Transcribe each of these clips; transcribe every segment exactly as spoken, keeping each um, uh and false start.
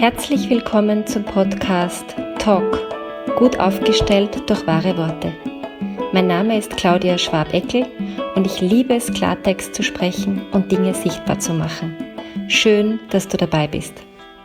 Herzlich willkommen zum Podcast Talk, gut aufgestellt durch wahre Worte. Mein Name ist Claudia Schwab-Eckel und ich liebe es, Klartext zu sprechen und Dinge sichtbar zu machen. Schön, dass du dabei bist.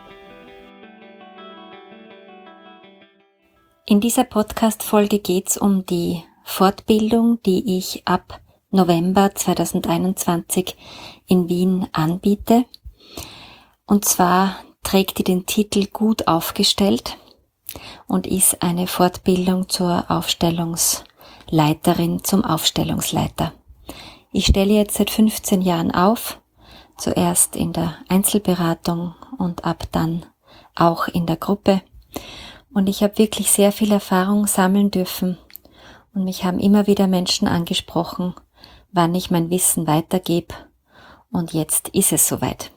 In dieser Podcast-Folge geht es um die Fortbildung, die ich ab November zweitausendeinundzwanzig in Wien anbiete. Und zwar trägt die den Titel Gut aufgestellt und ist eine Fortbildung zur Aufstellungsleiterin, zum Aufstellungsleiter. Ich stelle jetzt seit fünfzehn Jahren auf, zuerst in der Einzelberatung und ab dann auch in der Gruppe. Und ich habe wirklich sehr viel Erfahrung sammeln dürfen und mich haben immer wieder Menschen angesprochen, wann ich mein Wissen weitergebe, und jetzt ist es soweit.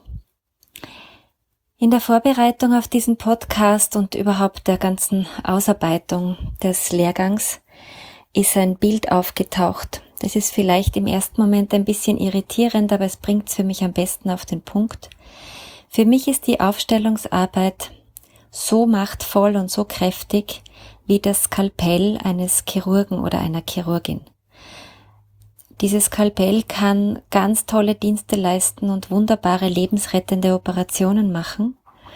In der Vorbereitung auf diesen Podcast und überhaupt der ganzen Ausarbeitung des Lehrgangs ist ein Bild aufgetaucht. Das ist vielleicht im ersten Moment ein bisschen irritierend, aber es bringt es für mich am besten auf den Punkt. Für mich ist die Aufstellungsarbeit so machtvoll und so kräftig wie das Skalpell eines Chirurgen oder einer Chirurgin. Dieses Skalpell kann ganz tolle Dienste leisten und wunderbare lebensrettende Operationen machen.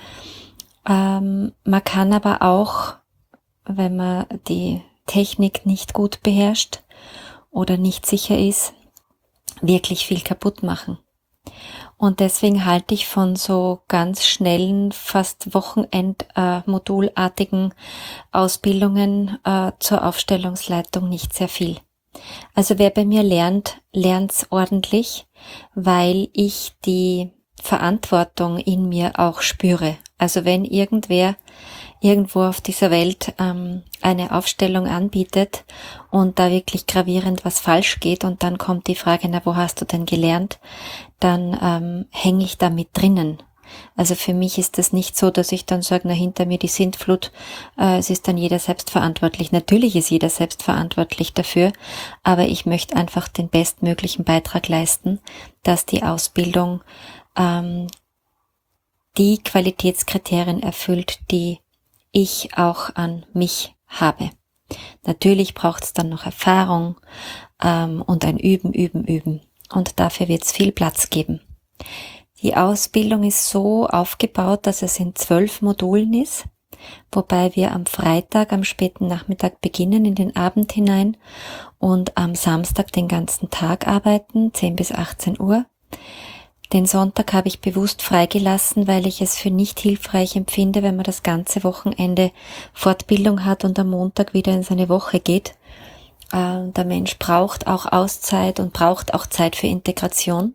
Ähm, man kann aber auch, wenn man die Technik nicht gut beherrscht oder nicht sicher ist, wirklich viel kaputt machen. Und deswegen halte ich von so ganz schnellen, fast Wochenend-modulartigen Ausbildungen äh, zur Aufstellungsleitung nicht sehr viel. Also wer bei mir lernt, lernt's ordentlich, weil ich die Verantwortung in mir auch spüre. Also wenn irgendwer irgendwo auf dieser Welt ähm, eine Aufstellung anbietet und da wirklich gravierend was falsch geht und dann kommt die Frage, na, wo hast du denn gelernt, dann ähm, hänge ich da mit drinnen. Also für mich ist das nicht so, dass ich dann sage, na, hinter mir die Sintflut, äh, es ist dann jeder selbst verantwortlich. Natürlich ist jeder selbst verantwortlich dafür, aber ich möchte einfach den bestmöglichen Beitrag leisten, dass die Ausbildung ähm, die Qualitätskriterien erfüllt, die ich auch an mich habe. Natürlich braucht es dann noch Erfahrung ähm, und ein Üben, Üben, Üben. Und dafür wird es viel Platz geben. Die Ausbildung ist so aufgebaut, dass es in zwölf Modulen ist, wobei wir am Freitag, am späten Nachmittag beginnen in den Abend hinein und am Samstag den ganzen Tag arbeiten, zehn bis achtzehn Uhr. Den Sonntag habe ich bewusst freigelassen, weil ich es für nicht hilfreich empfinde, wenn man das ganze Wochenende Fortbildung hat und am Montag wieder in seine Woche geht. Äh, der Mensch braucht auch Auszeit und braucht auch Zeit für Integration.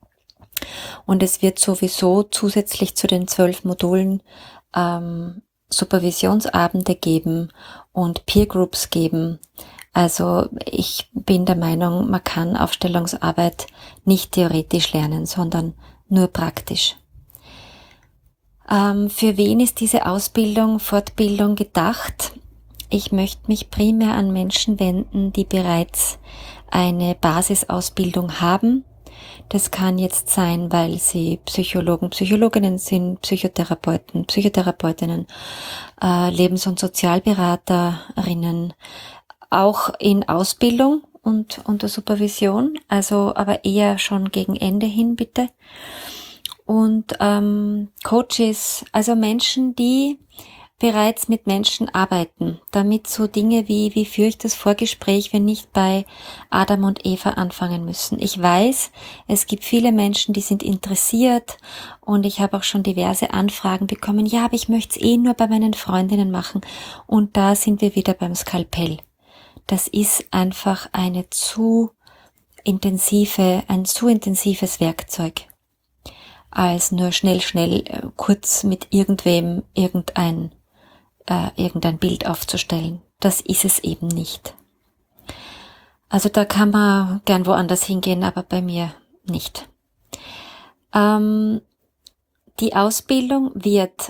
Und es wird sowieso zusätzlich zu den zwölf Modulen ähm, Supervisionsabende geben und Peer Groups geben. Also ich bin der Meinung, man kann Aufstellungsarbeit nicht theoretisch lernen, sondern nur praktisch. Ähm, für wen ist diese Ausbildung, Fortbildung gedacht? Ich möchte mich primär an Menschen wenden, die bereits eine Basisausbildung haben. Das kann jetzt sein, weil sie Psychologen, Psychologinnen sind, Psychotherapeuten, Psychotherapeutinnen, äh, Lebens- und Sozialberaterinnen, auch in Ausbildung und unter Supervision, also aber eher schon gegen Ende hin bitte. Und ähm, Coaches, also Menschen, die bereits mit Menschen arbeiten, damit so Dinge wie, wie führe ich das Vorgespräch, wenn nicht bei Adam und Eva anfangen müssen. Ich weiß, es gibt viele Menschen, die sind interessiert und ich habe auch schon diverse Anfragen bekommen, ja, aber ich möchte es eh nur bei meinen Freundinnen machen. Und da sind wir wieder beim Skalpell. Das ist einfach eine zu intensive, ein zu intensives Werkzeug, als nur schnell, schnell, äh, kurz mit irgendwem irgendein Äh, irgendein Bild aufzustellen. Das ist es eben nicht. Also da kann man gern woanders hingehen, aber bei mir nicht. Ähm, die Ausbildung wird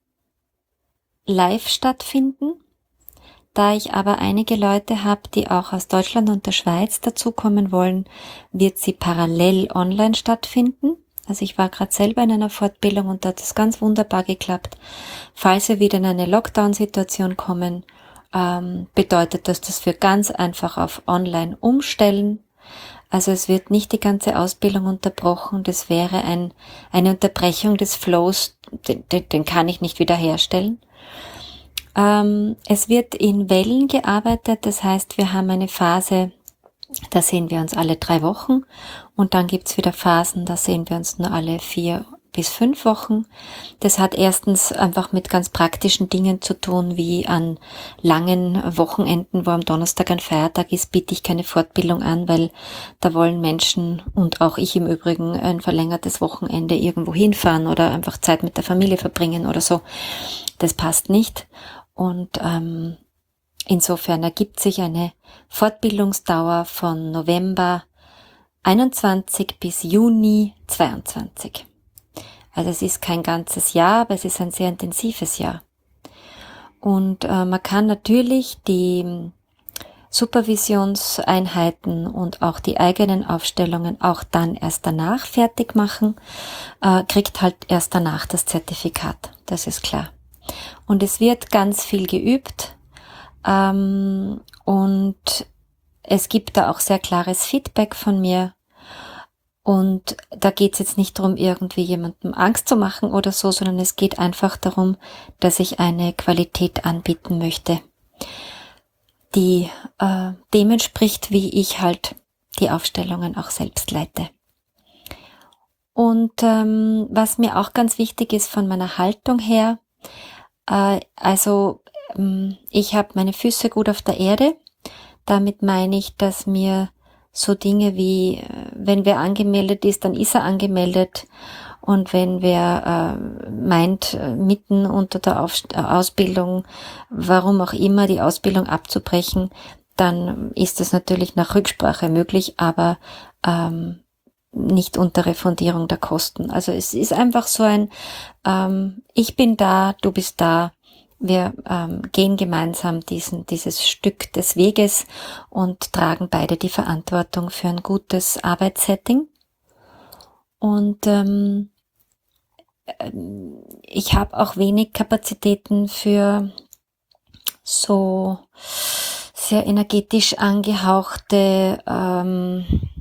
live stattfinden. Da ich aber einige Leute habe, die auch aus Deutschland und der Schweiz dazukommen wollen, wird sie parallel online stattfinden. Also ich war gerade selber in einer Fortbildung und da hat es ganz wunderbar geklappt. Falls wir wieder in eine Lockdown-Situation kommen, ähm, bedeutet das, dass wir ganz einfach auf Online umstellen. Also es wird nicht die ganze Ausbildung unterbrochen. Das wäre ein, eine Unterbrechung des Flows, den, den, den kann ich nicht wiederherstellen. Ähm, es wird in Wellen gearbeitet, das heißt, wir haben eine Phase, da sehen wir uns alle drei Wochen und dann gibt's wieder Phasen, da sehen wir uns nur alle vier bis fünf Wochen. Das hat erstens einfach mit ganz praktischen Dingen zu tun, wie an langen Wochenenden, wo am Donnerstag ein Feiertag ist, biete ich keine Fortbildung an, weil da wollen Menschen und auch ich im Übrigen ein verlängertes Wochenende irgendwo hinfahren oder einfach Zeit mit der Familie verbringen oder so. Das passt nicht und ähm, insofern ergibt sich eine Fortbildungsdauer von November einundzwanzig bis Juni zweiundzwanzig. Also es ist kein ganzes Jahr, aber es ist ein sehr intensives Jahr. Und äh, man kann natürlich die Supervisionseinheiten und auch die eigenen Aufstellungen auch dann erst danach fertig machen, äh, kriegt halt erst danach das Zertifikat, das ist klar. Und es wird ganz viel geübt, ähm, und es gibt da auch sehr klares Feedback von mir. Und da geht es jetzt nicht darum, irgendwie jemandem Angst zu machen oder so, sondern es geht einfach darum, dass ich eine Qualität anbieten möchte, die äh, dem entspricht, wie ich halt die Aufstellungen auch selbst leite. Und ähm, was mir auch ganz wichtig ist von meiner Haltung her, äh, also ähm, ich habe meine Füße gut auf der Erde. Damit meine ich, dass mir so Dinge wie, wenn wer angemeldet ist, dann ist er angemeldet. Und wenn wer äh, meint, mitten unter der Auf- Ausbildung, warum auch immer, die Ausbildung abzubrechen, dann ist das natürlich nach Rücksprache möglich, aber ähm, nicht unter Refundierung der Kosten. Also es ist einfach so ein, ähm, ich bin da, du bist da. Wir ähm, gehen gemeinsam diesen, dieses Stück des Weges und tragen beide die Verantwortung für ein gutes Arbeitssetting. Und ähm, ich habe auch wenig Kapazitäten für so sehr energetisch angehauchte ähm,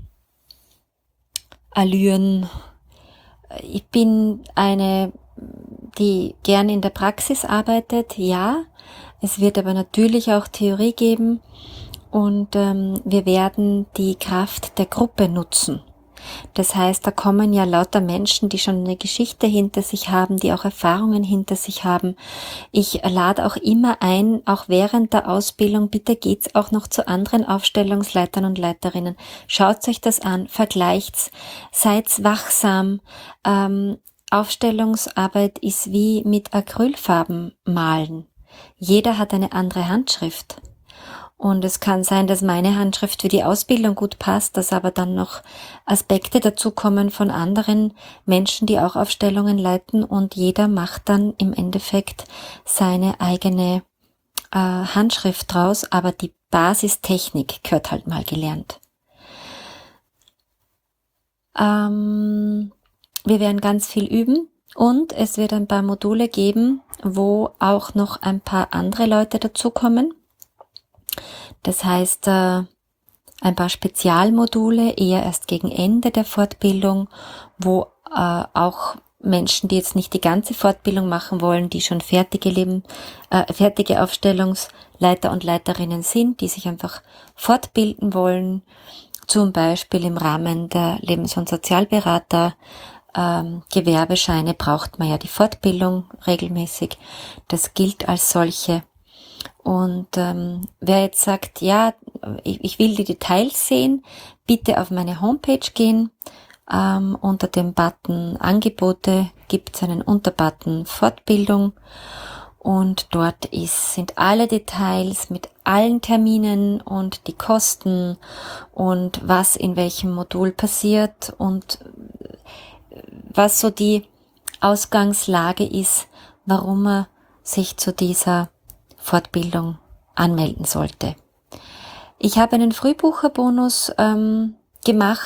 Allüren. Ich bin eine, die gern in der Praxis arbeitet, ja. Es wird aber natürlich auch Theorie geben und ähm, wir werden die Kraft der Gruppe nutzen. Das heißt, da kommen ja lauter Menschen, die schon eine Geschichte hinter sich haben, die auch Erfahrungen hinter sich haben. Ich lade auch immer ein, auch während der Ausbildung, bitte geht's auch noch zu anderen Aufstellungsleitern und Leiterinnen. Schaut euch das an, vergleicht's, seid wachsam. Ähm, Aufstellungsarbeit ist wie mit Acrylfarben malen. Jeder hat eine andere Handschrift. Und es kann sein, dass meine Handschrift für die Ausbildung gut passt, dass aber dann noch Aspekte dazukommen von anderen Menschen, die auch Aufstellungen leiten und jeder macht dann im Endeffekt seine eigene äh, Handschrift draus, aber die Basistechnik gehört halt mal gelernt. Ähm, wir werden ganz viel üben und es wird ein paar Module geben, wo auch noch ein paar andere Leute dazukommen. Das heißt, äh, ein paar Spezialmodule eher erst gegen Ende der Fortbildung, wo äh, auch Menschen, die jetzt nicht die ganze Fortbildung machen wollen, die schon fertige Leben, äh, fertige Aufstellungsleiter und Leiterinnen sind, die sich einfach fortbilden wollen, zum Beispiel im Rahmen der Lebens- und Sozialberater, ähm, Gewerbescheine braucht man ja die Fortbildung regelmäßig. Das gilt als solche. Und ähm, wer jetzt sagt, ja, ich, ich will die Details sehen, bitte auf meine Homepage gehen. Ähm, unter dem Button Angebote gibt es einen Unterbutton Fortbildung und dort ist, sind alle Details mit allen Terminen und die Kosten und was in welchem Modul passiert und was so die Ausgangslage ist, warum man sich zu dieser Fortbildung anmelden sollte. Ich habe einen Frühbucherbonus ähm, gemacht,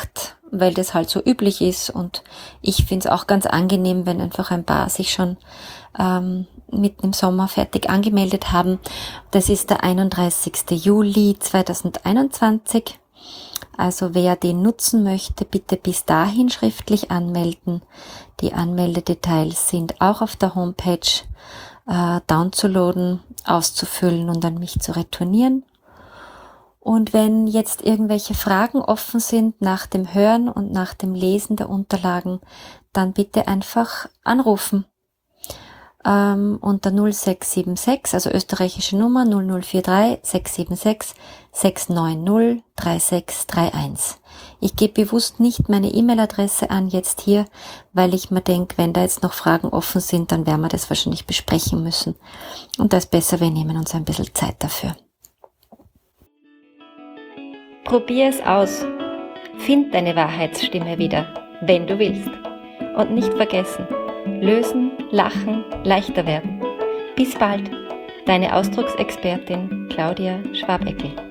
weil das halt so üblich ist, und ich finde es auch ganz angenehm, wenn einfach ein paar sich schon ähm, mitten im Sommer fertig angemeldet haben. Das ist der einunddreißigster Juli zweitausendeinundzwanzig. Also wer den nutzen möchte, bitte bis dahin schriftlich anmelden. Die Anmeldedetails sind auch auf der Homepage äh, downzuladen, auszufüllen und an mich zu retournieren. Und wenn jetzt irgendwelche Fragen offen sind nach dem Hören und nach dem Lesen der Unterlagen, dann bitte einfach anrufen. Ähm, unter null sechs sieben sechs, also österreichische Nummer null null vier drei sechs sieben sechs sechs neun null drei sechs drei eins. Ich gebe bewusst nicht meine E-Mail-Adresse an jetzt hier, weil ich mir denke, wenn da jetzt noch Fragen offen sind, dann werden wir das wahrscheinlich besprechen müssen. Und da ist besser, wir nehmen uns ein bisschen Zeit dafür. Probier es aus. Find deine Wahrheitsstimme wieder, wenn du willst. Und nicht vergessen, lösen, lachen, leichter werden. Bis bald, deine Ausdrucksexpertin Claudia Schwabeckel.